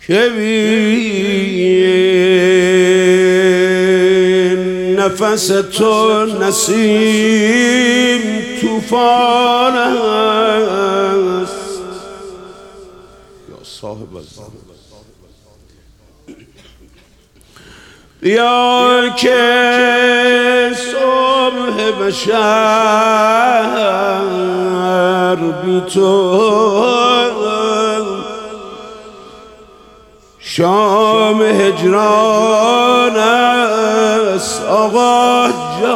که بین نفس تو نسیم طوفان است. یا صاحب الزمان بیا که صبح بشر بی تو شام هجران است آقا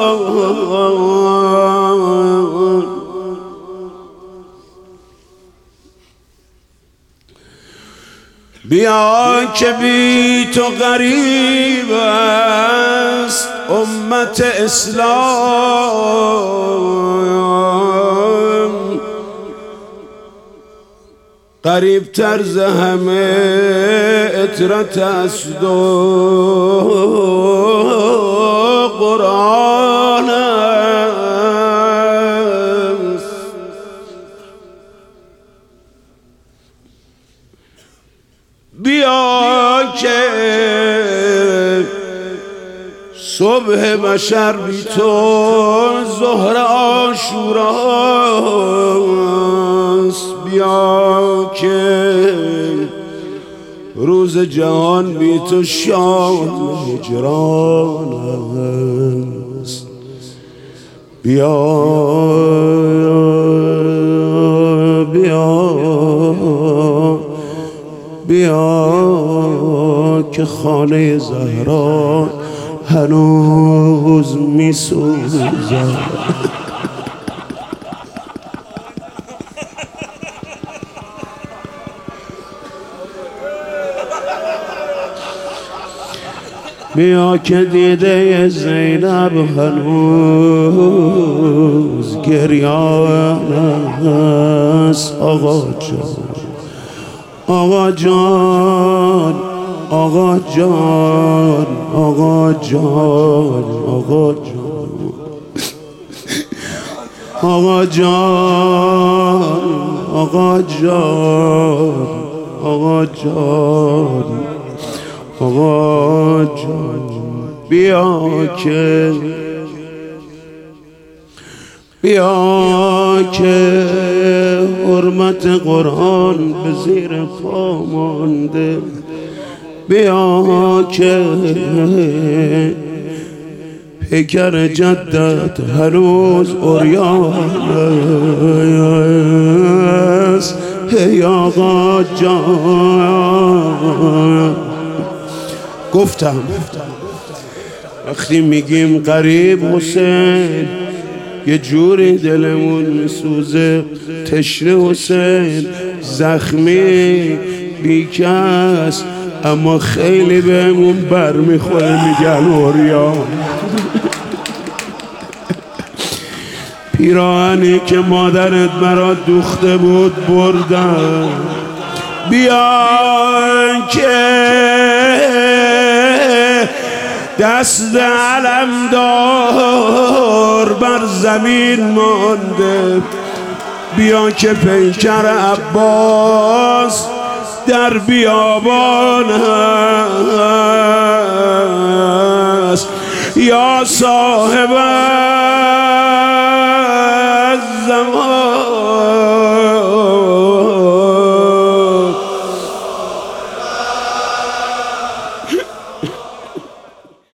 جان. بیا که بی تو غریب است امت اسلام، قریب تر ز همه اطرت است و قرآن است. بیا که صبح بشر بی تو ظهر عاشوراست. بیا که روز جهان بی تو شام هجران است. بیا بیا بیا که خانه زهرا هنوز می سوزد. بیا که دیده زینب هنوز گریان است. آقا جان آقا جان آقا جان آقا جان آقا جان آقا جان آقا جان آقا جان آقا جان. بیا که حرمت قرآن به زیر پا مانده. بیا که پیکر جدت هنوز عریان است. ای آقا جان گفتم وقتی میگیم قریب حسین یه جوری دلمون میسوزه. تشنه حسین زخمی بیکس اما خیلی بهمون بر میخوره میگن عریان. پیراهنی که مادرت برات دوخته بود بردن. بیا که دست علمدار بر زمین مانده. بیا که پیکر عباس در بیابان هست. یا صاحب